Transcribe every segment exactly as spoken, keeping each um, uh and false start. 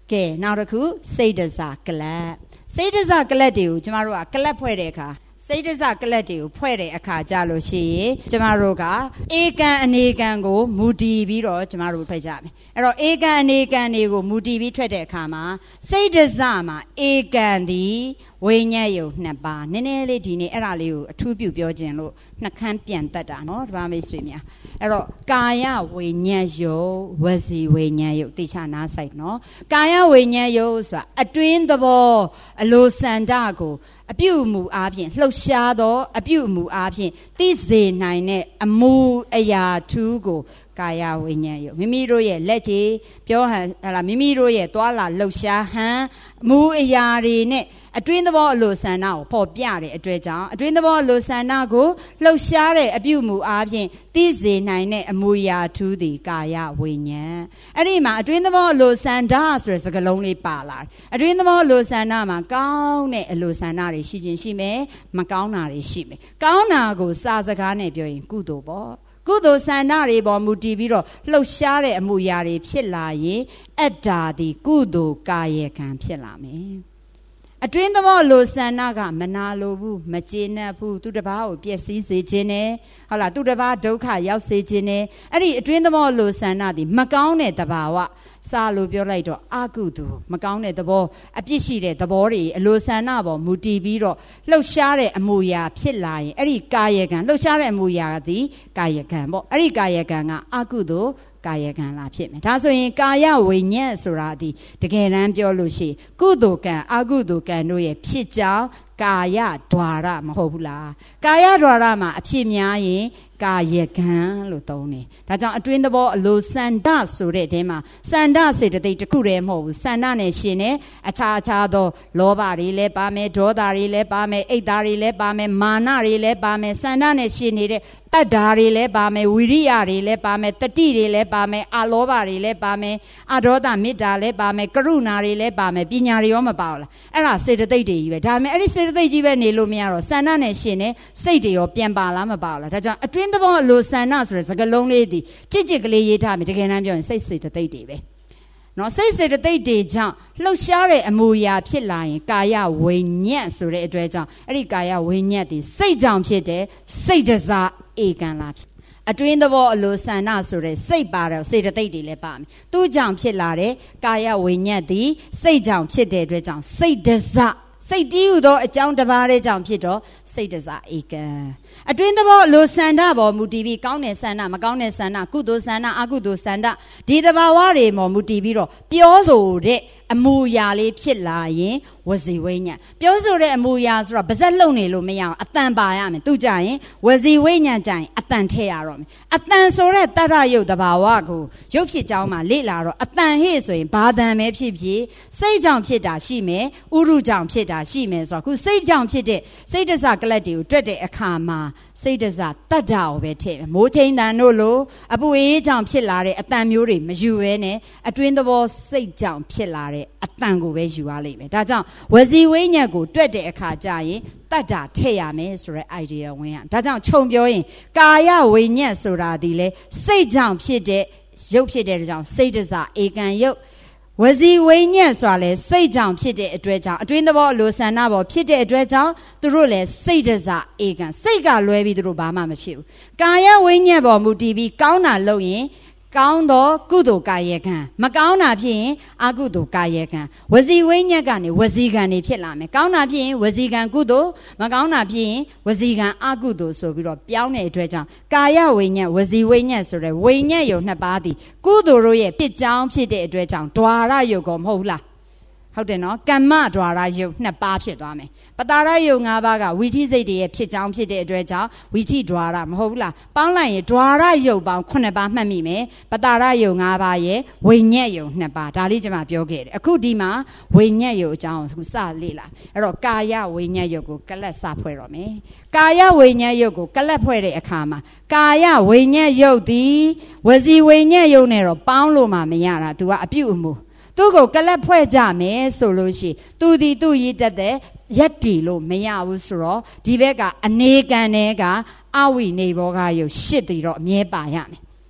ကဲနောက်တစ်ခုစိတ်တစားကလပ်စိတ်တစားကလပ်တွေကိုကျမတို့ကကလပ်ဖွဲ့တဲ့အခါစိတ်တစားကလပ်တွေကိုဖွဲ့တဲ့အခါကြလို့ရှိရင်ကျမတို့ကဧကန်အနေကန်ကိုမူတည်ပြီးတော့ကျမတို့ဖွဲ့ကြမယ်အဲ့တော့ဧကန်အနေကန်တွေကိုမူတည်ပြီးထွက်တဲ့အခါမှာစိတ်တစားမှာဧကန်သည်ဝိညာဉ်ယုတ်နှစ်ပါးနည်းနည်းလေးဒီနေ့အဲ့ဒါလေးကိုအထူးပြုပြောခြင်းလို့နှခမ်းပြန်တတ်တာနော်ဒီပါမိတ်ဆွေများအဲ့တော့ကာယဝိညာဉ်ယုတ်ဝစီဝိညာဉ်ယုတ်တိချနာဆိုင်နော်ကာယဝိညာဉ်ယုတ်ဆိုတာအတွင်းသဘောအလိုစန္ဒကိုအပြုအမူအားဖြင့်လှုပ်ရှားသောအပြုအမူအားဖြင့်သိစေနိုင်တဲ့အမူအရာထူးကိုကာယဝိညာဉ်ယုတ်မိမိတို့ရဲ့လက်ကြီးပြောဟန်ဟလာမိမိတို့ရဲ့သွားလာလှုပ်ရှားဟန်အမူအရာတွေနဲ့အတွင်းသဘောအလိုဆန္ဒကိုပေါ်ပြတဲ့အတွက်ကြောင့်အတွင်းသဘောအလိုဆန္ဒကိုလှုပ်ရှားတဲ့အပြုအမူအားဖြင့်သိစေနိုင်တဲ့အမူအရာထူးသည်ကာယဝိညာဉ်အဲ့ဒီမှာအတွင်းသဘောအလိုဆန္ဒဆိုတဲ့စကားလုံးလေးပါလာတယ်အတွင်းသဘောအလိုဆန္ဒမှာကောင်းတဲ့အလိုဆန္ဒတွေရှိခြင်းရှိမယ်မကောင်းတာတွေရှိမယ်ကောင်းတာကိုစာစကားနဲ့ပြောရင်ကုသိုလ်ပေါ့ကုသိုလ်ဆန္ဒတွေပေါ်မူတည်ပြီးတော့လှုပ်ရှားတဲ့အမူအရာတွေဖြစ်လာရင်အတ္တာသည်ကုသိုလ်ကာယကံဖြစ်လာမယ်အတွင်းသဘောလိုဆန္ဒကမနာလိုဘူးမကျေနပ်ဘူးသူတစ်ပါးကိုပျက်စီးစေခြင်းနဲ့ဟုတ်လားသူတစ်ပါးဒုက္ခရောက်စေခြင်းနဲ့အဲ့ဒီအတွင်းသဘောလိုဆန္ဒသည်မကောင်းတဲ့တဘာဝစာလို့ပြောလိုက်တော့အကုသိုလ်မကောင်းတဲ့သဘောအပြစ်ရှိတဲ့သဘောတွေအလိုဆန္ဒပေါ်မူတည်ပြီးတော့လှုပ်ရှားတဲ့အမူအရာဖြစ်လာရင်အဲ့ဒီကာယကံလှုပ်ရှားတဲ့အမူအရာသည်ကာယကံပေါ့အဲ့ဒီကာယကံကအကုသိုလ်ကာယကံလာဖြစ်မယ်ဒါဆိုရင်ကာယဝိညာဉ်ဆိုတာဒီတကယ်တမ်းပြောလို့ရှိရင်ကုသိုလ်ကံအကုသိုလ်ကံတို့ရဲ့ဖြစ်ကြောင်းကာယ द्वार မဟုတ်ဘူးလားကာယ द्वार မှာအဖြစ်များရင်ကာယကံလို့သုံးတယ်ဒါကြောင့်အတွင်းသဘောအလိုစန္ဒဆိုတဲ့အထဲမှာစန္ဒစေတသိက်တစ်ခုတည်းမဟုတ်ဘူးစန္ဒနဲ့ရှင်နဲ့အခြားအခြားသောလောဘတွေလည်းပါမယ်ဒေါသတွေလည်းပါမယ်အိတ်သားတွေလည်းပါမယ်မာနတွေလည်းပါမယ်စန္ဒနဲ့ရှင်နေတဲ့တတ္တာတွေလည်းပါမယ်ဝိရိယတွေလည်းပါမယ်တတိတွေလည်းပါမယ်အာလောဘတွေလည်းပါမယ်အဒေါသမေတ္တာလည်းပါမယ်ကရုဏာတွေလည်းပါမယ်ပညာတွေရောမပါဘူးလားအဲ့ဒါစေတသိက်တွေကြီးပဲဒါပေမဲ့အဲ့ဒီစေတသိက်ကြီးပဲနေလို့မရတော့စန္ဒနဲ့ရှင်နဲ့စိတ်တွေရောပြန်ပါလားမပါဘူးလားဒါကြောင့်အတွင်းသဘောအလိုဆန္ဒဆိုတဲ့စကားလုံးလေးဒီကြစ်ကြစ်ကလေးရေးထားပြီတကယ်တမ်းပြောရင်စိတ်စေတသိက်တွေပဲနော်စိတ်စေတသိက်တွေကြောင့်လှုပ်ရှားတဲ့အမူအရာဖြစ်လာရင်ကာယဝိညာဉ်ဆိုတဲ့အတွက်ကြောင့်အဲ့ဒီကာယဝိညာဉ်ဒီစိတ်ကြောင့်ဖြစ်တဲ့စိတ်တစားဧကံလာဖြစ်အတွင်းသဘောအလိုဆန္ဒဆိုတဲ့စိတ်ပါတော့စေတသိက်တွေလည်းပါမယ်သူ့ကြောင့်ဖြစ်လာတဲ့ကာယဝိညာဉ်ဒီစိတ်ကြောင့်ဖြစ်တဲ့အတွက်ကြောင့်စိတ်တစားစိတ်တည်ဟူသောအကြောင်းတစ်ပါးတဲ့ကြောင့်ဖြစ်တော့စိတ်တစားဧကံအတွင်းသဘောလိုဆန္ဒပေါ်မူတည်ပြီးကောင်းတဲ့ဆန္ဒမကောင်းတဲ့ဆန္ဒကုသိုလ်ဆန္ဒအကုသိုလ်ဆန္ဒဒီသဘာဝတွေပေါ်မူတည်ပြီးတော့ပြောဆိုတဲ့အမူအရာလေးဖြစ်လာရင်ဝစီဝိညာဉ်ပြောဆိုတဲ့အမူအရာဆိုတော့ပါဇက်လုံနေလို့မရအောင်အတန်ပါရမယ်သူကြရင်ဝစီဝိညာဉ်ကြရင်အတန်ထည့်ရတော့မယ်အတန်ဆိုတဲ့တတ္တရုပ်သဘာဝကိုရုပ်ဖြစ်ကြောင်းမှာလေ့လာတော့အတန်ဟေ့ဆိုရင်ဘာတန်ပဲဖြစ်ဖြစ်စိတ်ကြောင့်ဖြစ်တာရှိမယ်ဥရုကြောင့်ဖြစ်တာရှိမယ်ဆိုတော့ခုစိတ်ကြောင့်ဖြစ်တဲ့စိတ်တစကလတ်တွေကိုတွက်တဲ့အခါမှာစိတ်တစတတ္တကိုပဲထည့်မယ်မိုးချင်းတန်တို့လိုအပူအေးကြောင့်ဖြစ်လာတဲ့အတန်မျိုးတွေမယူဘဲနဲ့အတွင်းသဘောစိတ်ကြောင့်ဖြစ်လာတဲ့အတန်ကိုပဲယူရလိမ့်မယ်ဒါကြောင့်ဝစီဝိညာဉ်ကိုတွက်တဲ့အခါကျရင်တတ္တထည့်ရမယ်ဆိုတဲ့ idea ဝင်ရဒါကြောင့်ခြုံပြောရင်ကာယဝိညာဉ်ဆိုတာဒီလေစိတ်ကြောင့်ဖြစ်တဲ့ရုပ်ဖြစ်တဲ့ကြောင့်စိတ်တစဧကံရုပ်ဝစီဝိညာဉ်ဆိုတာလေစိတ်ကြောင့်ဖြစ်တဲ့အတွက်ကြောင့်အတွင်းသဘောအလိုဆန္ဒပေါ်ဖြစ်တဲ့အတွက်ကြောင့်သူတို့လည်းစိတ်တစဧကံစိတ်ကလွဲပြီးသူတို့ဘာမှမဖြစ်ဘူးကာယဝိညာဉ်ပေါ်မူတည်ပြီးကောင်းတာလုပ်ရင်ကောင်းသောကုသိုလ်ကာယကံမကောင်းတာဖြစ်ရင်အကုသိုလ်ကာယကံဝစီဝိညာဉ်ကနေဝစီကံနေဖြစ်လာမယ်ကောင်းတာဖြစ်ရင်ဝစီကံကုသိုလ်မကောင်းတာဖြစ်ရင်ဝစီကံအကုသိုလ်ဆိုပြီးတော့ပြောင်းတဲ့အတွက်ကြောင့်ကာယဝိညာဉ်ဝစီဝိညာဉ်ဆိုတဲ့ဝိညာဉ်ယုံနှစ်ပါးသည်ကုသိုလ်တို့ရဲ့ပြစ်ကြောင်းဖြစ်တဲ့အတွက်ကြောင့် द्वार ယုတ်ကောမဟုတ်လားဟုတ်တယ်နော်ကမ္မ द्वार ယုတ်နှစ်ပါးဖြစ်သွားမယ်ပတာရယုတ်၅ပါးကဝီထိစိတ်တွေရဲ့ဖြစ်ကြောင်းဖြစ်တဲ့အတွက်ကြောင့်ဝီထိ द्वार မဟုတ်ဘူးလားပေါင်းလိုက်ရင် द्वार ယုတ်ပေါင်းခုနှစ်ပါးမှတ်မိမယ်ပတာရယုတ်၅ပါးရဲ့ဝိညာဉ်ယုတ်နှစ်ပါးဒါလေးကျွန်မပြောခဲ့တယ်အခုဒီမှာဝိညာဉ်ယုတ်အကြောင်းစလေ့လာအဲ့တော့ကာယဝိညာဉ်ယုတ်ကိုကလတ်စဖွဲ့တော့မယ်ကာယဝိညာဉ်ယုတ်ကိုကလတ်ဖွဲ့တဲ့အခါမှာကာယဝိညာဉ်ယုတ်ဒီဝစီဝိညာဉ်ယုတ်နဲ့တော့ပေါင်းလို့မှမရတာ तू ကအပြုအမူသူ့ကိုကလတ်ဖွဲ့ကြမယ်ဆိုလို့ရှိသူဒီသူ့ရည်တက်တဲ့ရက်တီလို့မရဘူးဆိုတော့ဒီဘက်ကအနေကံနဲ့ကအဝိနေဘောကယုတ်ရှစ်တီတော့အမြဲပါရမယ်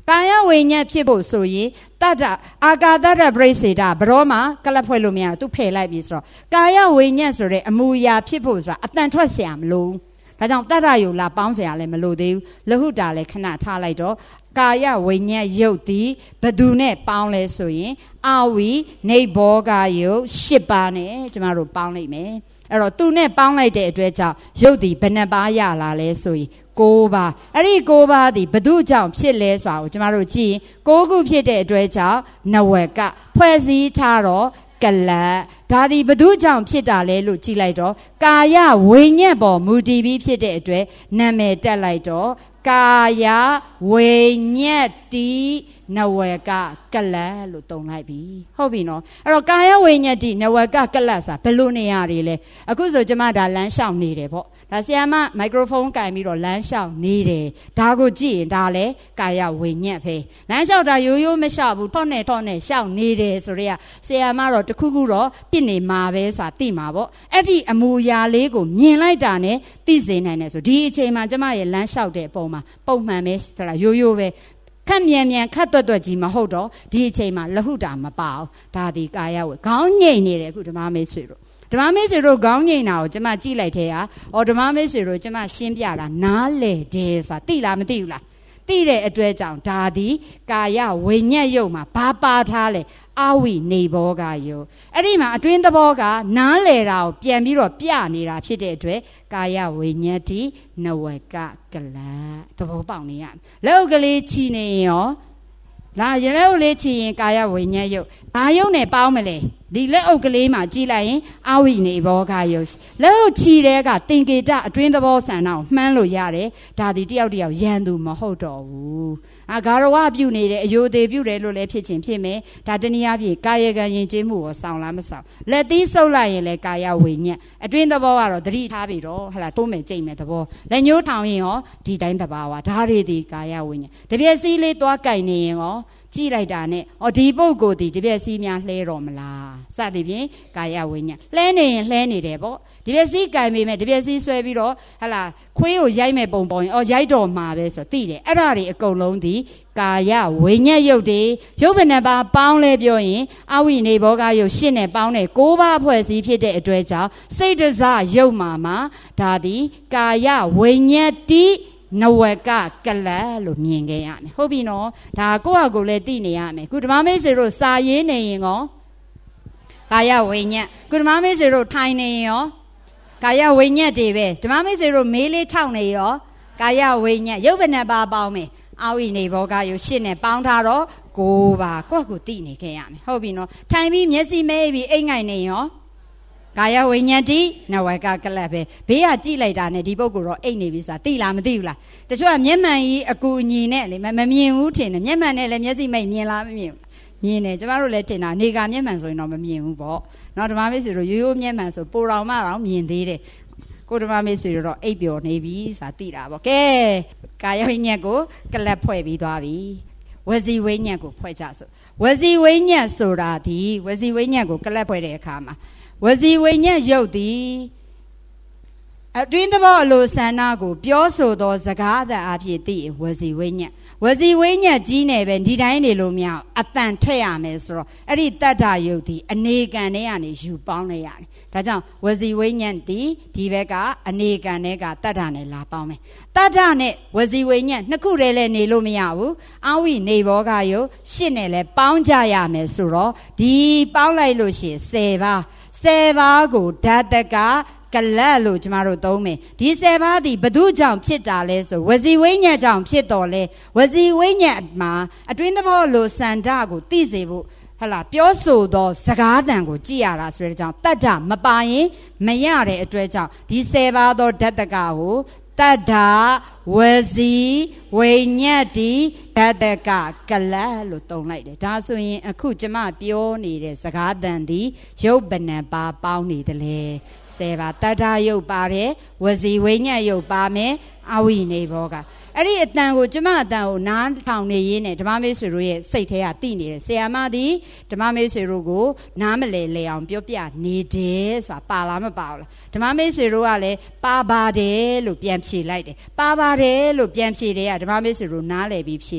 ကာယဝိညာဉ်ဖြစ်ဖို့ဆိုရင်တတ္တအာကာသတ္တပရိစေတဘရောမှာကလပ်ဖွဲ့လို့မရသူဖယ်လိုက်ပြီဆိုတော့ကာယဝိညာဉ်ဆိုတဲ့အမူအရာဖြစ်ဖို့ဆိုတာအတန်ထွက်เสียမလို့ဒါကြောင့်တတ္တယုလာပေါင်းเสียလည်းမလို့သေးဘူးလဟုတာလည်းခဏထားလိုက်တော့ကာယဝိညာဉ်ယုတ်သည်ဘသူနဲ့ပေါင်းလဲဆိုရင်အာဝိနေဘောဂယုတ်ရှစ်ပါးနဲ့ကျမတို့ပေါင်းလိုက်မယ်အဲ့တော့သူနဲ့ပေါင်းလိုက်တဲ့အတွက်ကြောင့်ယုတ်သည်ဘယ်နှပါးရလာလဲဆိုရင်ကိုးပါးအဲ့ဒီကိုးပါးသည်ဘသူကြောင့်ဖြစ်လဲဆိုတာကိုကျမတို့ကြည့်ရင်ကိုးခုဖြစ်တဲ့အတွက်ကြောင့်နဝကဖွဲ့စည်းထားတော့ကလတ်ဒါဒီဘသူကြောင့်ဖြစ်တာလဲလို့ကြည့်လိုက်တော့ကာယဝိညာဉ်ပေါ်မူတည်ပြီးဖြစ်တဲ့အတွက်နာမည်တက်လိုက်တော့ကာယဝိညာဉ်တိနဝကကလတ်လို့တုံလိုက်ပြီဟုတ်ပြီနော်အဲ့တော့ကာယဝိညာဉ်တိနဝကကလတ်ဆိုတာဘယ်လိုနေရာတွေလဲအခုဆိုကျမဒါလမ်းလျှောက်နေတယ်ပေါ့ဒါဆီယမမိုက်ခရိုဖုန်းကင်ပြီးတော့လမ်းလျှောက်နေတယ်ဒါကိုကြည့်ရင်ဒါလဲကာယဝိညာဉ်ပဲလမ်းလျှောက်တာရိုးရိုးမလျှောက်ဘူးထော့နဲ့ထော့နဲ့လျှောက်နေတယ်ဆိုတော့ဆီယမတော့တခုခုတော့ပြစ်နေမှာပဲဆိုတာသိမှာပေါ့အဲ့ဒီအမူအရာလေးကိုမြင်လိုက်တာနဲ့သိစေနိုင်တယ်ဆိုဒီအချိန်မှာကျမရဲ့လမ်းလျှောက်တဲ့အပေါ်မှာပုံမှန်ပဲဆိုတာရိုးရိုးပဲခက်မြန်မြန်ခက်တွတ်တွတ်ကြီးမဟုတ်တော့ဒီအချိန်မှာလဟုတာမပါဘူးဒါဒီကာယဝိခေါင်းငိမ့်နေတယ်အခုဓမ္မမေဆွေတို့ဓမ္မမေဆွေတို့ခေါင်းငိမ့်တာကိုကျမကြည့်လိုက်တဲ့ဟာအော်ဓမ္မမေဆွေတို့ကျမရှင်းပြတာနားလေတယ်ဆိုတာသိလားမသိဘူးလားသိတဲ့အတွက်ကြောင့်ဒါဒီကာယဝိညာဉ်ယုတ်မှာဘာပါထားလဲအာဝိနေဘောဂယုတ်အဲ့ဒီမှာအတွင်းသဘောကနားလေတာကိုပြန်ပြီးတော့ပြနေတာဖြစ်တဲ့အတွက်ကာယဝိညာဉ်တိနဝကကလတ်သဘောပေါက်နေရလက်ဥကလေးချီနေရောလာရလက်ဥလေးချီရင်ကာယဝိညာဉ်ယုတ်ဘာယုတ်နဲ့ပေါင်းမလဲဒီလက်အုပ်ကလေးမှာကြည့်လိုက်ရင်အာဝိနေဘောဂယုတ်လက်အုပ်ချီတဲ့ကသင်္ကေတအတွင်းသဘောဆန္ဒကိုမှန်းလို့ရတယ်ဒါဒီတယောက်တယောက်ရန်သူမဟုတ်တော့ဘူးအာဂါရဝပြုနေတယ်အယိုသေးပြုတယ်လို့လည်းဖြစ်ချင်းဖြစ်မယ်ဒါတနည်းအားဖြင့်ကာယကံယဉ်ကျေးမှုကိုဆောင်လားမဆောင်လက်သီးဆုပ်လိုက်ရင်လည်းကာယဝိညာဉ်အတွင်းသဘောကတော့သတိထားပြီတော့ဟလာတိုးမယ်ကြိတ်မယ်သဘောလက်ညှိုးထောင်ရင်ရောဒီတိုင်းသဘာဝဒါတွေဒီကာယဝိညာဉ်တပြက်စီးလေးသွားကြိုင်နေရင်ရောကြည့်လိုက်တာနဲ့အော်ဒီပုဂ္ဂိုလ်ဒီတပြက်စီးများလှဲတော်မလားစသည်ဖြင့်ကာယဝိညာဉ်လှဲနေရင်လှဲနေတယ်ပေါ့ဒီပြက်စီးကင်ပေမဲ့ဒီပြက်စီးဆွဲပြီးတော့ဟလာခွေးကိုရိုက်မဲ့ပုံပေါ်ရင်အော်ရိုက်တော်မှာပဲဆိုသိတယ်အဲ့ဒါတွေအကုန်လုံးဒီကာယဝိညာဉ်ယုတ်တွေရုပ်ဘဏ္ဍပါပေါင်းလဲပြောရင်အဝိနေဘောဂယုတ်ရှင်းနဲ့ပေါင်းတဲ့၉ပါးအဖွဲ့စည်းဖြစ်တဲ့အတွက်ကြောင့်စိတ်တစယုတ်မှာမှာဒါဒီကာယဝိညာဉ်တိနဝကကလတ်လို့မြင်ခဲ့ရမယ်ဟုတ်ပြီနော်ဒါကိုယ့်ဟာကိုယ်လည်းသိနေရမယ်ခုဓမ္မမေဆွေတို့စာရေးနေရင်ရောကာယဝိညာဉ်ခုဓမ္မမေဆွေတို့ထိုင်နေရင်ရောကာယဝိညာဉ်တွေပဲဓမ္မမေဆွေတို့မေးလေးထောက်နေရောကာယဝိညာဉ်ရုပ်ဘဏ္ဍပါပေါင်းမယ်အာဝိနေဘောဂယုတ်ရှင်းနဲ့ပေါင်းထားတော့ကိုးပါကိုယ့်ကိုယ်သိနေခဲ့ရမယ်ဟုတ်ပြီနော်ထိုင်ပြီးမျက်စိမဲပြီးအိမ်ငိုင်နေရောကာယဝိညာဉ်တိနဝကကလတ်ပဲဘေးကကြည့်လိုက်တာနဲ့ဒီပုဂ္ဂိုလ်တော့အိတ်နေပြီဆိုတာသိလားမသိဘူးလားတချို့ကမျက်မှန်ကြီးအကူအညီနဲ့လေမမြင်ဘူးထင်တယ်မျက်မှန်နဲ့လည်းမျက်စိမိတ်မြင်လားမမြင်ဘူးမြင်တယ်ကျမတို့လည်းထင်တာနေကမျက်မှန်ဆိုရင်တော့မမြင်ဘူးပေါ့နော်ဓမ္မမေဆွေတို့ရိုးရိုးမျက်မှန်ဆိုပိုတော်မှတော့မြင်သေးတယ်ကိုဓမ္မမေဆွေတို့တော့အိပ်ပျော်နေပြီဆိုတာသိတာပေါ့ကဲကာယဝိညာဉ်ကိုကလတ်ဖွဲ့ပြီးသွားပြီဝစီဝိညာဉ်ကိုဖွဲ့ကြဆိုဝစီဝိညာဉ်ဆိုတာဒီဝစီဝိညာဉ်ကိုကလတ်ဖွဲ့တဲ့အခါမှာဝစီဝိညာဉ်ယုတ်သည်အတွင်းသဘောအလိုဆန္ဒကိုပြောဆိုသောစကားအသံအဖြစ်သိဝစီဝိညာဉ်ဝစီဝိညာဉ်ကြီးနေပဲဒီတိုင်းနေလို့မရအတန်ထက်ရမယ်ဆိုတော့အဲ့ဒီတတ္ထယုတ်သည်အနေကံထဲကနေယူပေါင်းလိုက်ရတယ်ဒါကြောင့်ဝစီဝိညာဉ်သည်ဒီဘက်ကအနေကံထဲကတတ္ထနဲ့လာပေါင်းမယ်တတ္ထနဲ့ဝစီဝိညာဉ်နှစ်ခုတည်းလည်းနေလို့မရဘူးအာဝိနေဘောဂယုတ်ရှစ်နဲ့လည်းပေါင်းကြရမယ်ဆိုတော့ဒီပေါင်းလိုက်လို့ရှိရင်ဆယ်ပါးဆယ်ပါးကိုဓာတကကလတ်လို့ကျမတို့သုံးမယ်ဒီဆယ်ပါးဒီဘသူကြောင့်ဖြစ်တာလဲဆိုဝစီဝိညာဉ်ကြောင့်ဖြစ်တော်လဲဝစီဝိညာဉ်မှာအတွင်းသဘောလိုစန္ဒကိုသိစေဖို့ဟလာပြောဆိုသောစကားတန်ကိုကြည့်ရတာဆိုတဲ့ကြောင့်တတ္တမပါရင်မရတဲ့အတွက်ကြောင့်ဒီဆယ်ပါးသောဓာတကကိုတတ္ထဝစီဝိညာဉ်တိဓာတကကလတ်လို့သုံးလိုက်တယ်ဒါဆိုရင်အခုကျမပြောနေတဲ့စကားတန်ဒီရုပ်ဘဏ္ဍပါပေါင်းနေတယ်လေဆယ်ပါတတ္ထယုတ်ပါတယ်ဝစီဝိညာဉ်ယုတ်ပါမယ်အဝိနေဘောကအဲ့ဒီအတန်ကိုကျမအတန်ကိုနားထောင်နေရင်းနဲ့ဓမ္မမေဆွေတို့ရဲ့စိတ်ထဲကသိနေတယ်ဆရာမသည်ဓမ္မမေဆွေတို့ကိုနားမလဲလဲအောင်ပြောပြနေတယ်ဆိုတာပါလားမပါဘူးလားဓမ္မမေဆွေတို့ကလည်းပါပါတယ်လို့ပြန်ဖြေလိုက်တယ်ပါပါတယ်လို့ပြန်ဖြေတယ်ကဓမ္မမေဆွေတို့နားလဲပြီးဖြေတာ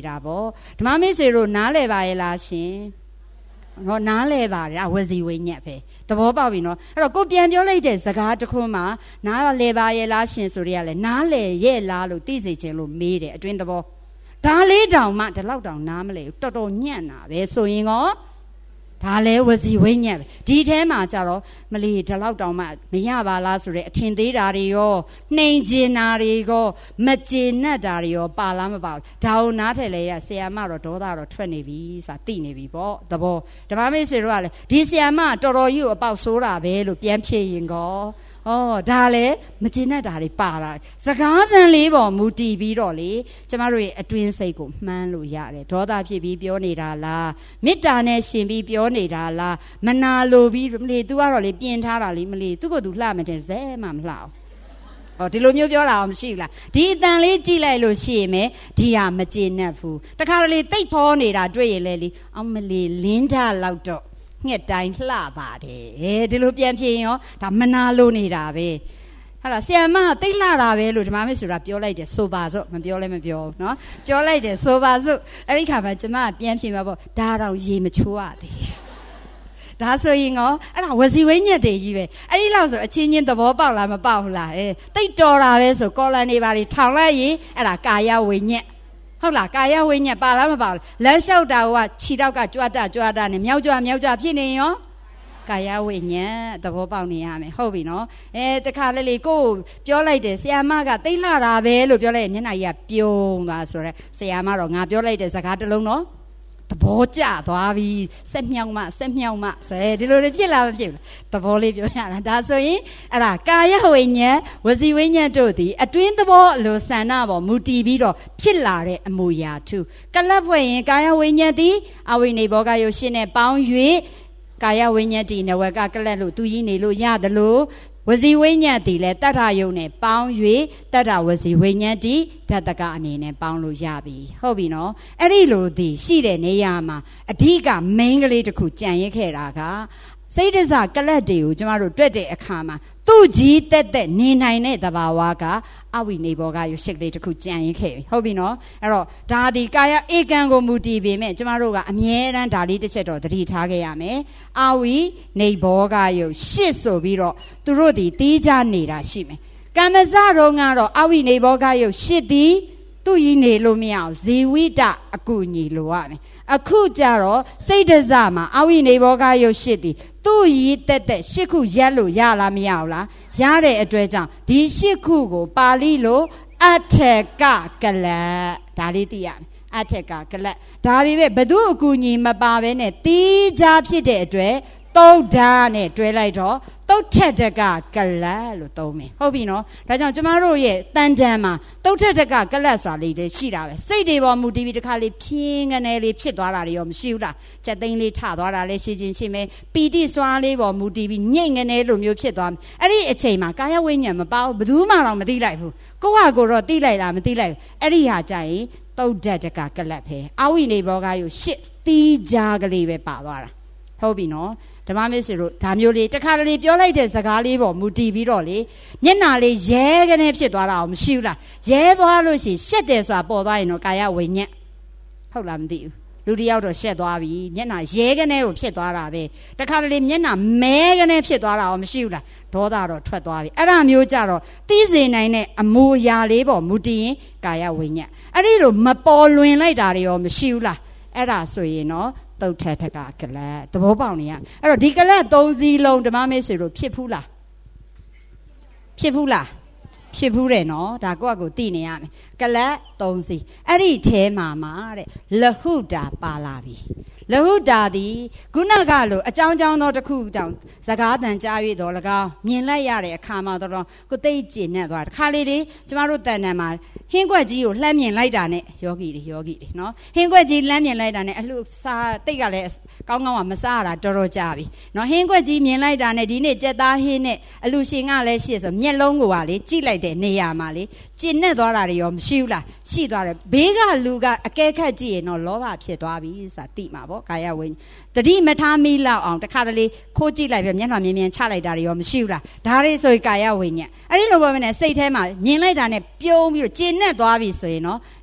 နေတာပေါ့ဓမ္မမိတ်ဆွေတို့နားလည်ပါရဲ့လားရှင်နော်နားလဲပါတယ်ဝစီဝိညက်ပဲသဘောပေါက်ပြီနော်အဲ့တော့ကိုပြန်ပြောလိုက်တဲ့စကားတစ်ခုမှနားလဲပါရဲ့လားရှင်ဆိုရရလဲနားလဲရဲ့လားလို့သိစေခြင်းလို့မေးတယ်အတွင်းသဘောဒါလေးတောင်မှဒီလောက်တောင်နားမလဲဘူးတော်တော်ညံ့တာပဲဆိုရင်ကောဒါလဲဝစီဝိညက်ပဲဒီထဲမှာကြတော့မလီဒီလောက်တောင်မှမရပါလားဆိုတဲ့အထင်သေးတာတွေရောနှိမ်ကျင်တာတွေရောမကျေနပ်တာတွေရောပါလားမပါဘူးဒါကိုနားထည့်လဲရဆရာမတော့ဒေါသတော့ထွက်နေပြီဆိုတာသိနေပြီပေါ့သဘောဓမ္မမိတ်ဆွေတို့ကလည်းဒီဆရာမတော်တော်ကြီးကိုအပေါက်ဆိုးတာပဲလို့ပြန်ဖြေရင်ကောဩဒါလည်းမကျေနပ်တာတွေပါတာစကားသံလေးပေါ်မူတည်ပြီးတော့လေကျမတို့ရဲ့အတွင်းစိတ်ကိုမှန်းလို့ရတယ်ဒေါသဖြစ်ပြီးပြောနေတာလားမေတ္တာနဲ့ရှင်ပြီးပြောနေတာလားမနာလိုပြီးမလီ तू ကတော့လေပြင်ထားတာလေမလီ तू ကို तू လှမတယ်ဇဲမှမလှအောင်ဟောဒီလိုမျိုးပြောတာအောင်မရှိဘူးလားဒီအတန်လေးကြည့်လိုက်လို့ရှိရင်ဒီဟာမကျေနပ်ဘူးတခါလေတိတ်ထောနေတာတွေ့ရင်လေလေအောင်မလီလင်းတာလောက်တော့ငှက်တိုင်းလှပါတယ်ဒီလိုပြန်ဖြစ်ရင်ရောဒါမနာလို့နေတာပဲဟာလားဆီယမတိတ်လှတာပဲလို့ဓမ္မမိတ်ဆိုတာပြောလိုက်တယ်ဆိုပါစို့မပြောလဲမပြောဘူးเนาะပြောလိုက်တယ်ဆိုပါစို့အဲ့ဒီခါမှာကျမပြန်ဖြစ်မှာပေါ့ဒါတော့ရေမချိုးရသေးဒါဆိုရင်ရောအဲ့ဒါဝစီဝိညက်တွေကြီးပဲအဲ့ဒီလောက်ဆိုအချင်းချင်းသဘောပေါက်လားမပေါက်ဘူးလားအဲတိတ်တော်တာပဲဆိုကော်လန်နေပါလေထောင်လိုက်ရင်အဲ့ဒါကာယဝိညက်ဟုတ်လားကာယဝိညာဉ်ပါလားမပါဘူးလက်လျှောက်တာကခြေတော့ကကြွတာကြွတာနဲ့မြောက်ကြွမြောက်ကြဖြစ်နေရောကာယဝိညာဉ်သဘောပေါက်နေရမယ်ဟုတ်ပြီနော်အဲတခါလေလေကိုပြောလိုက်တယ်ဆရာမကတိတ်လာတာပဲလို့ပြောလိုက်ရင်မျက်နှာကြီးကပြုံးသွားဆိုတော့ဆရာမတော့ငါပြောလိုက်တဲ့စကားတစ်လုံးနော်သဘောကျသွားပြီဆက်မြောက်မှဆက်မြောက်မှဆိုရဲဒီလိုတွေဖြစ်လာမဖြစ်ဘူးသဘောလေးပြောရတာဒါဆိုရင်အဲ့ဒါကာယဝိညာဉ်ဝစီဝိညာဉ်တို့သည်အတွင်းသဘောအလိုဆန္ဒပေါ်မူတည်ပြီးတော့ဖြစ်လာတဲ့အမူအရာထုကလပ်ဖွဲ့ရင်ကာယဝိညာဉ်သည်အဝိနေဘောကယုရှင်နဲ့ပေါင်း၍ကာယဝိညာဉ်တည်နဝကကလပ်လို့သူကြီးနေလို့ရတယ်လို့ဝစီဝိညာဉ်တည်လဲတတ္ထယုံနဲ့ပေါင်း၍တတ္ထဝစီဝိညာဉ်တည်ဓာတကအနေနဲ့ပေါင်းလို့ရပြီဟုတ်ပြီနော်အဲ့ဒီလိုဒီရှိတဲ့နေရာမှာအဓိက main ကလေးတစ်ခုကြံရခဲ့တာကစိတ်ဒဇကလပ်တွေကိုကျမတို့တွေ့တဲ့အခါမှာသူ့ကြီးတက်တက်နေနိုင်တဲ့သဘာဝကအဝိနေဘောကယုရှိကလေးတစ်ခုကြံရခဲ့ပြီဟုတ်ပြီနော်အဲ့တော့ဒါဒီကာယဧကံကိုမူတည်ပေမဲ့ကျမတို့ကအမြဲတမ်းဒါလေးတစ်ချက်တော့သတိထားခဲ့ရမယ်အဝိနေဘောကယုရှစ်ဆိုပြီးတော့သူတို့ဒီတီးကြနေတာရှိမယ်ကမ္မဇတော့ကတော့အဝိနေဘောကယုရှစ်ဒီသူ့ကြီးနေလို့မရအောင်ဇေဝိတအကူညီလိုရမယ်အခုကြတော့စိတ်ဒဇမှာအဝိနေဘောကယုရှစ်ဒီသူ့ရည်တက်တက်ရှစ်ခုရက်လို့ရလားမရဘူးလားရတဲ့အတွက်ကြောင့်ဒီရှစ်ခုကိုပါဠိလိုအထက်ကကလပ်ဒါလေးသိရမယ်အထက်ကကလပ်ဒါပေမဲ့ဘု து အကူညီမပါဘဲနဲ့တီးခြားဖြစ်တဲ့အတွက်သုဒ္ဓနဲ့တွဲလိုက်တော့သုတ်ထက်တကကလပ်လို့သုံးမယ်ဟုတ်ပြီနော်ဒါကြောင့်ကျမတို့ရဲ့တန်တန်မှာသုတ်ထက်တကကလပ်ဆိုတာလေးတွေရှိတာပဲစိတ်တွေပေါ်မူတည်ပြီးတစ်ခါလေးဖြင်းကနေလေးဖြစ်သွားတာတွေရောမရှိဘူးလားချက်သိန်းလေးထသွားတာလေးရှိချင်းရှိမယ်ပီတိစွာလေးပေါ်မူတည်ပြီးညိတ်ငနေလိုမျိုးဖြစ်သွားမယ်အဲ့ဒီအချိန်မှာကာယဝိညာဉ်မပေါဘူးဘယ်သူမှတော့မသိလိုက်ဘူးကိုယ့်ဟာကိုယ်တော့သိလိုက်လားမသိလိုက်ဘူးအဲ့ဒီဟာကြရင်သုတ်တကကလပ်ပဲအဝိနေဘောကယုရှစ်တီးကြကလေးပဲပါသွားတာဟုတ်ပြီနော်ဓမ္မမစ္စတို့ဒါမျိုးလေးတခါတလေပြောလိုက်တဲ့စကားလေးပေါ်မူတည်ပြီးတော့လေမျက်နာလေးရဲကနေဖြစ်သွားတာအောင်မရှိဘူးလားရဲသွားလို့ရှိရင်ရှက်တယ်ဆိုတာပေါ်သွားရင်တော့ကာယဝိညာဉ်ဟုတ်လားမသိဘူးလူတယောက်တော့ရှက်သွားပြီမျက်နာရဲကနေကိုဖြစ်သွားတာပဲတခါတလေမျက်နာမဲကနေဖြစ်သွားတာအောင်မရှိဘူးလားဒေါသတော့ထွက်သွားပြီအဲ့ဒါမျိုးကြတော့သိစေနိုင်တဲ့အမူအရာလေးပေါ်မူတည်ရင်ကာယဝိညာဉ်အဲ့ဒီလိုမပေါ်လွင်လိုက်တာတွေရောမရှိဘူးလားအဲ့ဒါဆိုရင်တော့သုတ်ထက်ထက်ကကလပ်သဘောပေါက်နေရအဲ့တော့ဒီကလပ်သုံးစီးလုံးဓမ္မမိတ်ဆွေတို့ဖြစ်ဘူးလားဖြစ်ဘူးလားဖြစ်ဘူးတယ်နော်ဒါကိုယ့်အကိုသိနေရမယ်ကလပ်သုံးစီးအဲ့ဒီထဲမှာမှာတဲ့လဟုတာပါလာပြီလဟုတာသည်ခုနကလိုအကြောင်းကြောင်းသောတစ်ခုတောင်စကားတန်ကြား၍တော့၎င်းမြင်လိုက်ရတဲ့အခါမှာတော့ကိုသိကျင်နဲ့သွားတခါလေလေကျမတို့တန်တန်မှာဟင်းကွက်ကြီးကိုလှမ်းမြင်လိုက်တာနဲ့ယောဂီတွေယောဂီတွေနော်ဟင်းကွက်ကြီးလှမ်းမြင်လိုက်တာနဲ့အလှစားတိတ်ကလည်းကောင်းကောင်းကမစားရတာတော်တော်ကြာပြီနော်ဟင်းကွက်ကြီးမြင်လိုက်တာနဲ့ဒီနေ့ကြက်သားဟင်းနဲ့အလှရှင်ကလည်းရှေ့ဆိုမျက်လုံးကိုကလေကြည့်လိုက်တဲ့နေရာမှာလေကျင်နဲ့သွားတာတွေရောမရှိဘူးလားရှိသွားတယ်ဘေးကလူကအကဲခတ်ကြည့်ရင်တော့လောဘဖြစ်သွားပြီဆိုတာသိမှာပေါ့ကာယဝိညာဉ်တတိမထားမိလောက်အောင်တခါတလေခိုးကြည့်လိုက်ပြမျက်နှာမြင်မြင်ချလိုက်တာတွေရောမရှိဘူးလားဒါတွေဆိုရင်ကာယဝိညာဉ်အဲ့ဒီလိုပဲနဲ့စိတ်ထဲမှာမြင်လိုက်တာနဲ့ပြုံးပြီးတော့ကျင်နဲ့သွားပြီဆိုရင်တော့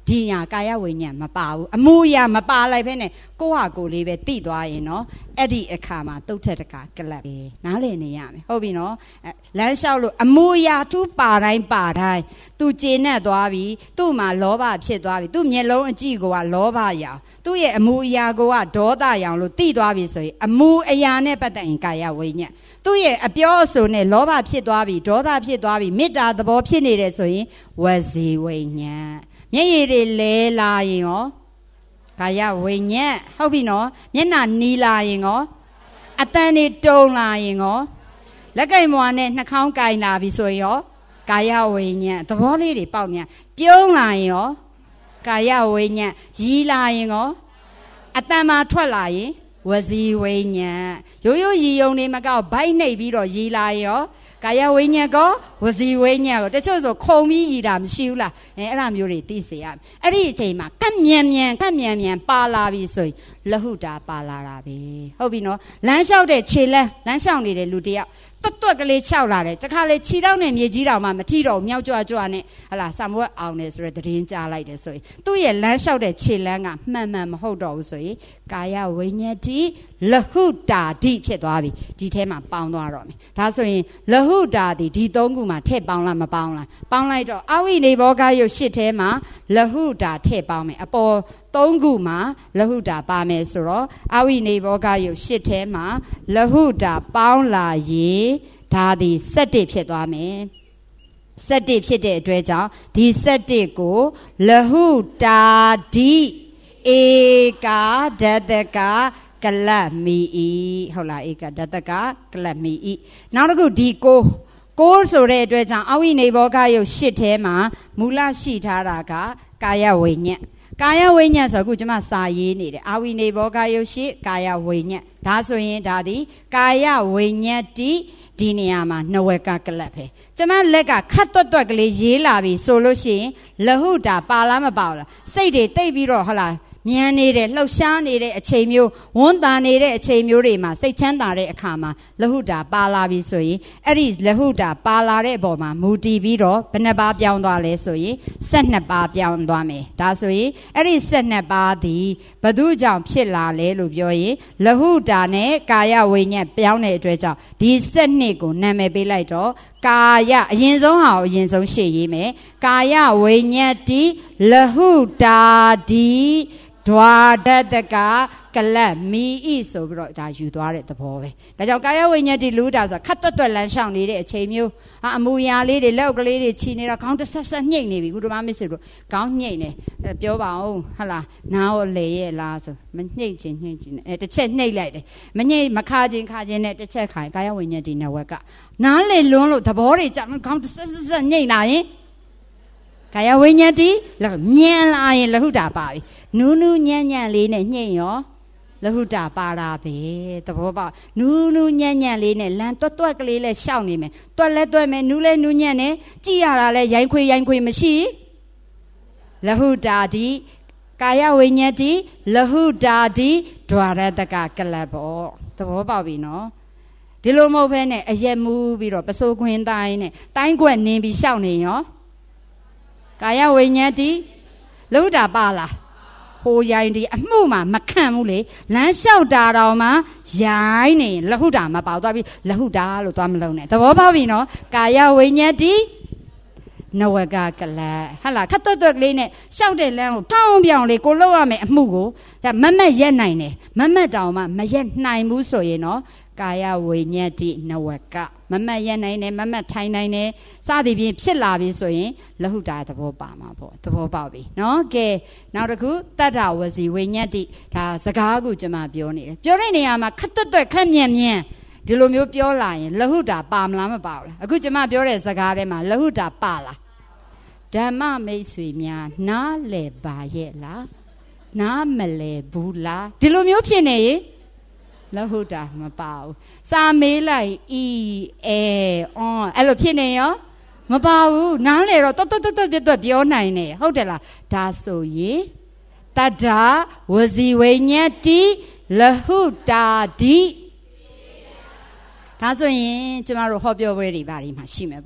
ဒီညာကာယဝိညာဉ်မပါဘူးအမှုအရာမပါလိုက်ဖဲနဲ့ကိုယ့်ဟာကိုယ်လေးပဲတိသွားရင်နော်အဲ့ဒီအခါမှာတုတ်ထက်တကကလပ်ပဲနားလည်နေရမယ်ဟုတ်ပြီနော်လမ်းလျှောက်လို့အမှုအရာသူပါတိုင်းပါတိုင်းသူကျေနပ်သွားပြီသူ့မှာလောဘဖြစ်သွားပြီသူ့မျက်လုံးအကြည့်ကိုကလောဘရောင်သူ့ရဲ့အမှုအရာကိုကဒေါသရောင်လို့တိသွားပြီဆိုရင်အမှုအရာနဲ့ပတ်သက်ရင်ကာယဝိညာဉ်သူ့ရဲ့အပြောအဆိုနဲ့လောဘဖြစ်သွားပြီဒေါသဖြစ်သွားပြီမေတ္တာသဘောဖြစ်နေတယ်ဆိုရင်ဝစီဝိညာဉ်မျက်ရည်တွေလဲလာရင်ရောကာယဝိညာဉ်ဟုတ်ပြီနော်မျက်နှာနီးလာရင်ရောအတန်တွေတုံလာရင်ရောလက်ကင်မွာနဲ့နှာခေါင်းကင်လာပြီဆိုရင်ရောကာယဝိညာဉ်သဘောလေးတွေပေါက်မြန်ပြုံးလာရင်ရောကာယဝိညာဉ်ရီးလာရင်ရောအတန်မှာထွက်လာရင်ဝစီဝိညာဉ်ရိုးရိုးရီယုံနေမကောက်ဘိုက်နှိပ်ပြီးတော့ရီးလာရင်ရောကာယဝိညာဉ်ကောဝစီဝိညာဉ်ကိုတချို့ဆိုခုံပြီးရည်တာမရှိဘူးလားအဲအဲ့ဒါမျိုးတွေသိစေရမယ်အဲ့ဒီအချိန်မှာကတ်မြန်မြန်ကတ်မြန်မြန်ပါလာပြီဆိုရင်လဟုတာပါလာတာပဲဟုတ်ပြီနော်လမ်းလျှောက်တဲ့ခြေလမ်းလမ်းလျှောက်နေတဲ့လူတယောက်တွတ်တွက်ကလေးခြောက်လာတယ်တခါလေခြေတော့နဲ့မြေကြီးတောင်မှမထီတော့မြောက်ကြွကြွနဲ့ဟလာဆံဘွက်အောင်နေဆိုရတဲ့သတင်းကြားလိုက်တယ်ဆိုရင်သူ့ရဲ့လမ်းလျှောက်တဲ့ခြေလမ်းကမှန်မှန်မဟုတ်တော့ဘူးဆိုရင်ကာယဝိညာဉ်တိလဟုတာတိဖြစ်သွားပြီဒီထဲမှာပေါင်းသွားတော့မယ်ဒါဆိုရင်လဟုတာတိဒီသုံးခုမှာထည့်ပေါင်းလားမပေါင်းလားပေါင်းလိုက်တော့အဝိနေဘောဂယုတ်ရှစ်ထဲမှာလဟုတာထည့်ပေါင်းမယ်အပေါ်သုံးခုမှာလဟုတာပါမယ်ဆိုတော့အဝိနေဘောဂယုတ်ရှစ်ထဲမှာလဟုတာပေါင်းလာရင်ဒါသည်စက်တစ်ဖြစ်သွားမယ်စက်တစ်ဖြစ်တဲ့အတွက်ကြောင့်ဒီစက်တစ်ကိုလဟုတာတိဧကာဒတကကလတ်မီဤဟုတ်လားဧကာဒတကကလတ်မီဤနောက်တစ်ခုဒီကိုကိုဆိုတဲ့အတွက်ကြောင့်အဝိနေဘောဂယုတ်ရှစ်ထဲမှာမူလရှိထားတာကကာယဝိညာဉ်ကာယဝိညာဉ်ဆိုအခုကျွန်မစာရေးနေတယ်အဝိနေဘောဂယုတ်ရှိကာယဝိညာဉ်ဒါဆိုရင်ဒါဒီကာယဝိညာဉ်တိဒီနေရာမှာနဝကကလပ်ပဲကျွန်မလက်ကခတ်တွတ်တွက်ကလေးရေးလာပြီဆိုလို့ရှိရင်လဟုတာပါလားမပါလားစိတ်တွေတိတ်ပြီးတော့ဟုတ်လားမြန်နေတဲ့လှုပ်ရှားနေတဲ့အချိန်မျိုးဝန်းတာနေတဲ့အချိန်မျိုးတွေမှာစိတ်ချမ်းသာတဲ့အခါမှာလဟုတာပါလာပြီဆိုရင်အဲ့ဒီလဟုတာပါလာတဲ့အပေါ်မှာမူတည်ပြီးတော့ဘယ်နှပါးပြောင်းသွားလဲဆိုရင်၁၂ပါးပြောင်းသွားမယ်ဒါဆိုရင်အဲ့ဒီ၁၂ပါးသည်ဘယ်သူကြောင့်ဖြစ်လာလဲလို့ပြောရင်လဟုတာနဲ့ကာယဝိညာဉ်ပြောင်းတဲ့အတွက်ကြောင့်ဒီ၁၂ကိုနာမည်ပေးလိုက်တော့ကာယအရင်ဆုံးဟာအရင်ဆုံးရှေ့ရေးမယ်ကာယဝိညာဉ်တိလဟုတာတိဒွါဒတကကလတ်မီဤဆိုပြီးတော့ဒါယူသွားတဲ့သဘောပဲဒါကြောင့်ကာယဝိညာဉ်တိလူတာဆိုခတ်တွတ်တွတ်လမ်းရှောင်နေတဲ့အချိန်မျိုးအမူအရာလေးတွေလက်ကလေးတွေချီနေတာခေါင်းတစ်ဆက်ဆက်ညှိနေပြီကုဓမမစ်ဆိုလို့ခေါင်းညှိနေပြောပါဦးဟလာနားရောလေရဲ့လားဆိုမညှိချင်းညှိချင်းအဲတစ်ချက်ညှိလိုက်တယ်မညှိမခါချင်းခါချင်းနဲ့တစ်ချက်ခိုင်ကာယဝိညာဉ်တိနဝက်ကနားလေလွန်းလို့သဘောတွေကြောင့်ခေါင်းတစ်ဆက်ဆက်ညှိလာရင်ကာယဝိညာဉ်တိမြန်လာရင်လဟုတာပါပြီနူးနူးညံ့ညံ့လေးနဲ့ညှိရောလဟုတာပါတာပဲသဘောပေါက်နူးနူးညံ့ညံ့လေးနဲ့လမ်းတွတ်တွက်ကလေးလဲရှောက်နေမယ်တွက်လဲတွက်မယ်နူးလဲနူးညံ့နေကြည့်ရတာလဲရိုင်းခွေရိုင်းခွေမရှိလဟုတာတိကာယဝိညာဉ်တိလဟုတာတိဒွါရတကကလပ်ပေါ့သဘောပေါက်ပြီနော်ဒီလိုမဟုတ်ဘဲနဲ့အရက်မူးပြီးတော့ပစိုးခွင်းတိုင်းနဲ့တိုင်းကွက်နင်းပြီးရှောက်နေရောကာယဝိညာဉ်တိလဟုတာပါလားဟိုရိုင်းဒီအမှုမှာမခံဘူးလေလမ်းလျှောက်တာတော့မှရိုင်းနေလဟုတာမပေါသွားပြီလဟုတာလို့သွားမလုံးနဲ့သဘောပေါက်ပြီနော်ကာယဝိညာဉ်တိနဝကကလပ်ဟာလာခတ်တွတ်တွက်ကလေးနဲ့ရှောက်တဲ့လမ်းကိုထောင်းပြောင်လေးကိုလောက်ရမယ်အမှုကိုဒါမမတ်ရက်နိုင်တယ်မမတ်တောင်မှမရက်နိုင်ဘူးဆိုရင်နော်ကာယဝိညာဉ်တိနဝကမမတ်ရက်နိုင်တယ်မမတ်ထိုင်နိုင်တယ်စသည်ဖြင့်ဖြစ်လာပြီဆိုရင်လဟုတာသဘောပါမှာပေါ့သဘောပေါက်ပြီနော်ကဲနောက်တစ်ခုတတ္ထဝစီဝိညာဉ်တိဒါစကားကိုကျွန်မပြောနေတယ်ပြောတဲ့နေရာမှာခတ်တွတ်တွက်ခက်မြန်မြန်ဒီလိုမျိုးပြောလာရင်လဟုတာပါမလားမပါဘူးလားအခုကျွန်မပြောတဲ့စကားထဲမှာလဟုတာပါလားဓမ္မမိတ်ဆွေများနားလည်ပါရဲ့လားနားမလည်ဘူးလားဒီလိုမျိုးဖြစ်နေရင်လဟုတာမပါဘူးစာမေးလိုက်ဤအဲအော်အဲ့လိုဖြစ်နေရောမပါဘူးနားလေတော့တွတ်တွတ်တွတ်ပြတ်ပြောနိုင်တယ်ဟုတ်တယ်လားဒါဆိုရင်တတ္ထဝစီဝိညာဉ်တိလဟုတာတိဒါဆိုရင်ကျမတို့ဟောပြောပွဲတွေဘာတွေမှရှိမယ်ပေါ့ဟ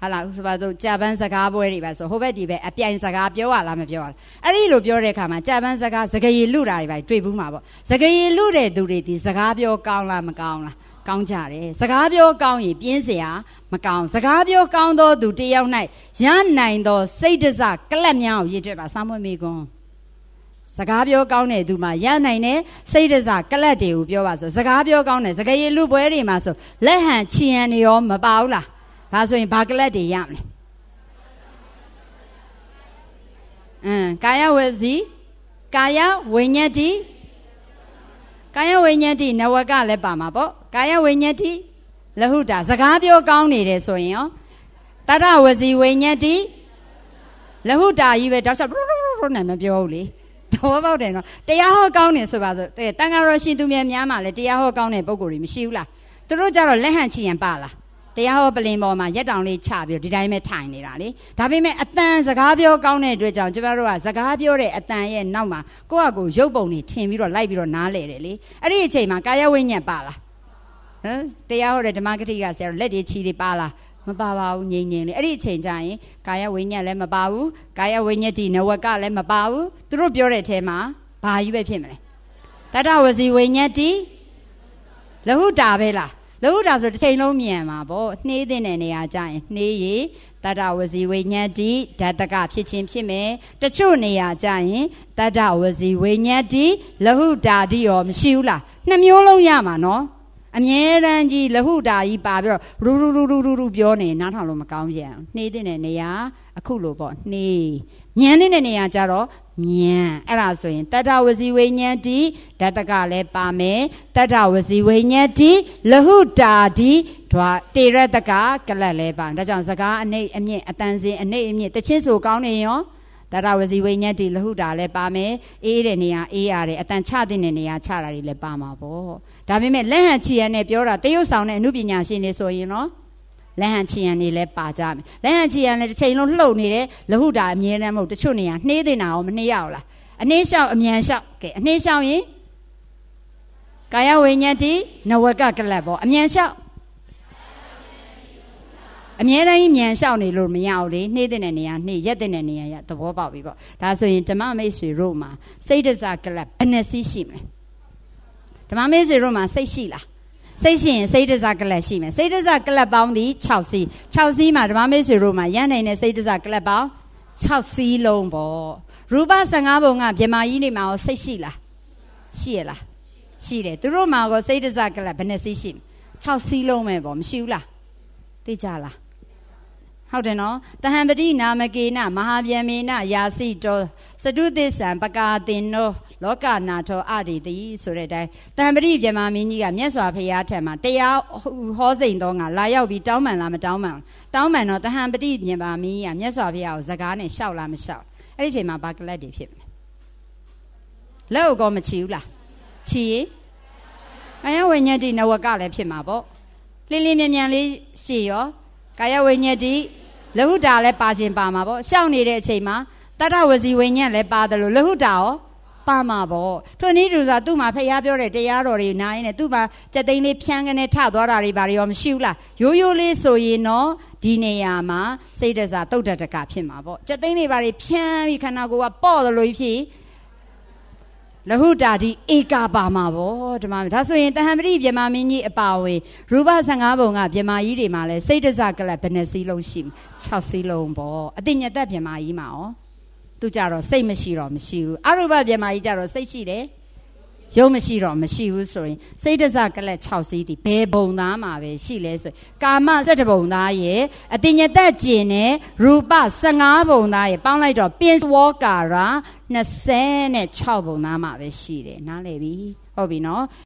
ဟာလားဆိုပါတော့ဂျပန်စကားပွဲတွေပဲဆိုဟိုဘက်ဒီပဲအပြိုင်စကားပြောရလားမပြောရလားအဲ့ဒီလိုပြောတဲ့အခါမှာဂျပန်စကားစကားရည်လူတာတွေပဲတွေ့ဘူးမှာပေါ့စကားရည်လူတဲ့သူတွေဒီစကားပြောကောင်းလားမကောင်းလားကောင်းကြတယ်စကားပြောကောင်းရင်ပြင်းစရာမကောင်းစကားပြောကောင်းသောသူတယောက်၌ရနိုင်သောစိတ်တစကလပ်များကိုရည်တွေ့ပါစာမွေးမိကွန်းစကားပြောကောင်းတဲ့သူမှာရနိုင်တဲ့စိတ်တစကလပ်တွေကိုပြောပါဆိုစကားပြောကောင်းတဲ့စကားရည်လူပွဲတွေမှာဆိုလက်ဟန်ချီရန်တွေရောမပါဘူးလားဒါဆိုရင်ဘာကလပ်တွေရမလဲအင်းကာယဝစီကာယဝိညာတိကာယဝိညာတိနဝကလည်းပါမှာပေါ့ကာယဝိညာတိလဟုတာစကားပြောကောင်းနေတယ်ဆိုရင်ရောတတဝစီဝိညာတိလဟုတာကြီးပဲတောက်ချောက်နဲ့မပြောဘူးလေတော့ပေါ့တယ်နော်တရားဟောကောင်းနေဆိုပါဆိုတန်ဃာတော်ရှင်သူမြတ်များမှာလည်းတရားဟောကောင်းတဲ့ပုံကိုယ်တွေမရှိဘူးလားသူတို့ကြတော့လက်ဟန်ချီရင်ပါလားတရားဟောပလင်ပေါ်မှာရက်တောင်လေးချပြီးဒီတိုင်းပဲထိုင်နေတာလေဒါပေမဲ့အတန်စကားပြောကောင်းတဲ့အတွက်ကြောင့်ကျမတို့ကစကားပြောတဲ့အတန်ရဲ့နောက်မှာကိုယ့်အကူရုပ်ပုံတွေထင်ပြီးတော့လိုက်ပြီးတော့နားလဲတယ်လေအဲ့ဒီအချိန်မှာကာယဝိညာဉ်ပါလားဟမ်တရားဟောတဲ့ဓမ္မဂတိကဆရာတို့လက်တွေချီတွေပါလားမပါပါဘူးငြိမ်ငြိမ်လေးအဲ့ဒီအချိန်ကျရင်ကာယဝိညာဉ်လည်းမပါဘူးကာယဝိညာဉ်တိနဝကလည်းမပါဘူးသူတို့ပြောတဲ့အထဲမှာဘာကြီးပဲဖြစ်မလဲတတဝစီဝိညာဉ်တိလဟုတာပဲလားလဟုတာဆိုတစ်ချိန်လုံးမြန်မှာပေါ့နှေးတဲ့နေရာကျရင်နှေးရတတဝစီဝိညာဉ်တိဓာတကဖြစ်ခြင်းဖြစ်မယ်တချို့နေရာကျရင်တတဝစီဝိညာဉ်တိလဟုတာတိရောမရှိဘူးလားနှစ်မျိုးလုံးရမှာနော်အမြဲတမ်းကြီးလဟုတာကြီးပါပြီးတော့ရူရူရူရူရူပြောနေနားထောင်လို့မကောင်းပြန်နှေးတဲ့နေရာအခုလိုပေါ့နှေးမြန်တဲ့နေရာကျတော့မြန်အဲ့ဒါဆိုရင်တတဝစီဝိညာဉ်တိဓာတကလည်းပါမယ်တတဝစီဝိညာဉ်တိလဟုတာတိဓာတေရတကကလတ်လည်းပါဒါကြောင့်စကားအနှိမ့်အမြင့်အတန်စင်အနှိမ့်အမြင့်တချင်းဆိုကောင်းနေရောတတဝစီဝိညာဉ်တိလဟုတာလည်းပါမယ်အေးတဲ့နေရာအေးရတယ်အတန်ချတဲ့နေရာချတာတွေလည်းပါမှာပေါ့ဒါပေမဲ့လက်ဟန်ချီရန်နဲ့ပြောတာတရုတ်ဆောင်တဲ့အမှုပညာရှင်တွေဆိုရင်နော်လက်ဟန်ချီရန်နေလဲပါကြမယ်လက်ဟန်ချီရန်လည်းတစ်ချိန်လုံးလှုပ်နေတယ်လဟုတာအမြဲတမ်းမဟုတ်တချို့နေရာနှေးနေတာရောမနှေးရအောင်လားအနှေးလျှောက်အမြန်လျှောက်ကဲအနှေးလျှောက်ရင်ကာယဝိညာဉ်တိနဝကကလပ်ပေါ့အမြန်လျှောက်အမြဲတမ်းမြန်လျှောက်နေလို့မရဘူးလေနှေးတဲ့နေရာနှေးရက်တဲ့နေရာရသဘောပေါက်ပြီပေါ့ဒါဆိုရင်ဓမ္မမိတ်ဆွေတို့မှာစိတ်တစကလပ်ဘယ်နှစီးရှိမလဲဓမ္မမိတ်ဆွေတို့မှာစိတ်ရှိလားစိတ်ရှိရင်စိတ်တစကလပ်ရှိမယ်စိတ်တစကလပ်ပေါင်းဒီ၆စီး၆စီးမှာဓမ္မမိတ်ဆွေတို့မှာရနိုင်တဲ့စိတ်တစကလပ်ပေါင်း၆စီးလုံးပေါ့ရူပ၁၅ဘုံကဗြဟ္မာကြီးနေမှာရောစိတ်ရှိလားရှိရလားရှိတယ်သူတို့မှာရောစိတ်တစကလပ်ဘယ်နှစီးရှိ၆စီးလုံးပဲပေါ့မရှိဘူးလားသိကြလားဟုတ်တယ်နော်တဟံပတိနာမကေနမဟာဗျမေနယာစီတောစတုသစ္ဆံပကာတင်နောလောကနာထောအရိတိဆိုတဲ့အတိုင်းတဟံပတိဗျမမင်းကြီးကမြတ်စွာဘုရားထံမှာတရားဟောစိန်တော်ကလာရောက်ပြီးတောင်းပန်လားမတောင်းပန်တောင်းပန်တော့တဟံပတိဗျမမင်းကြီးကမြတ်စွာဘုရားကိုစကားနဲ့ရှောက်လားမရှောက်အဲ့ဒီအချိန်မှာဘာကလတ်တွေဖြစ်မလဲလက်ကိုကောမချီဘူးလားချီရင်ကာယဝိညာဉ်တိနဝကလည်းဖြစ်မှာပေါ့လင်းလင်းမြန်မြန်လေးရှိရောကာယဝိညာဉ်တိလဟုတာလည်းပါခြင်းပါမှာပေါ့ရှောက်နေတဲ့အချိန်မှာတတဝစီဝိညာဉ်လည်းပါတယ်လို့လဟုတာရောပါမှာပေါ့ထွန်းဤသူဆိုတာသူ့မှာဖျားပြောတဲ့တရားတော်တွေနားရင်လည်းသူ့မှာစက်သိန်းလေးဖြန်းကနေထသွားတာတွေဘာတွေရောမရှိဘူးလားရိုးရိုးလေးဆိုရင်တော့ဒီနေရာမှာစိတ်တစားတုတ်တတကဖြစ်မှာပေါ့စက်သိန်းလေးဘာတွေဖြန်းပြီးခန္ဓာကိုယ်ကပေါ့တယ်လို့ဖြစ်လဟုတာဒီဧကပါမှာပေါ့ဒီမှာဒါဆိုရင်တဟံပတိဗြဟ္မာမင်းကြီးအပါဝင်ရူပ၁၅ဘုံကဗြဟ္မာကြီးတွေမှာလဲစိတ်တစကလပ်ဘယ်နှစီးလုံးရှိ၆စီးလုံးပေါ့အတိညတဗြဟ္မာကြီးမှာရောသူကြတော့စိတ်မရှိတော့မရှိဘူးအရူပဗြဟ္မာကြီးကြတော့စိတ်ရှိတယ်ရုပ်မရှိတော့မရှိဘူးဆိုရင်စိတ်တစကလပ်၆စီးဒီဘယ်ဘုံသားမှာပဲရှိလဲဆိုကာမ၁၁ဘုံသားရဲ့အတိညတကျင်နဲ့ရူပ၁၅ဘုံသားရဲ့ပေါင်းလိုက်တော့ပင်ဝောကာရာ၂၆ဘုံသားမှာပဲရှိတယ်နားလည်ပြီဟုတ်ပြီနော်